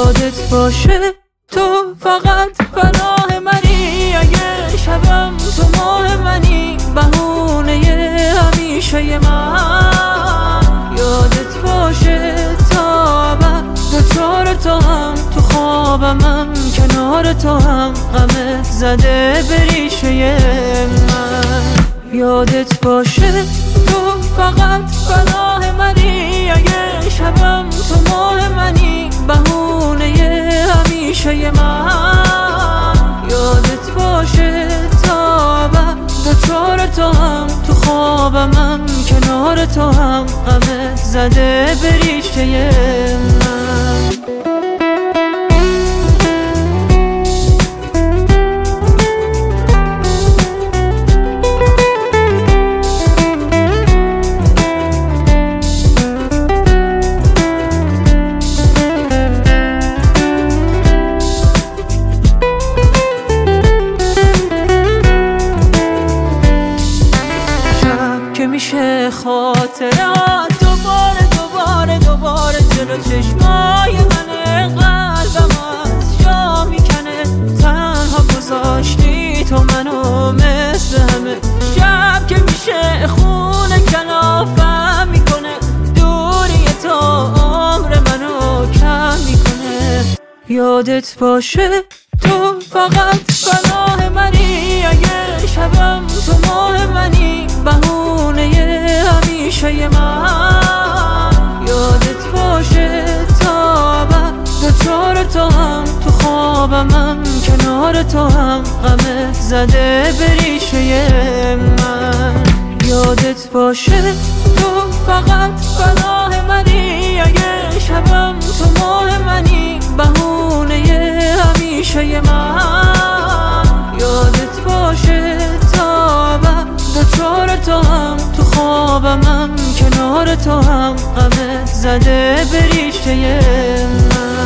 یادت باشه تو فقط پناه منی، اگه شبم تو ماه منی، بهونه همیشه من. یادت باشه تا ابد دوچار تو هم، تو خوابمم کنار تو هم، غمت زده به ریشه من. یادت باشه تو فقط پناه منی، اگه شبم تو ماه منی، بهونه همیشه من. یادت باشه تا ابد دوچار تو هم، تو خوابمم کنار تو هم، غمت زده به ریشه من. که میشه خاطرات دوباره جلو چشمای من، قلبم از جا میکنه، تنها گذاشتی تو منو مثل همه شب. که میشه خونه کلافم میکنه، دوری تو عمر منو کم میکنه. یادت باشه تو فقط پناه منی، اگه شبم تو ماه منی، بهونه همیشه من. یادت باشه تا ابد دوچار تو هم، تو خوابمم کنار تو هم، غمت زده به ریشه من. یادت باشه تو فقط پناه منی، اگه شبم تو ماه منی، بهونه همیشه من. یادت باشه تا ابد دوچار تو هم، تو خوابمم کنار تو هم، غمت زده به ریشه من.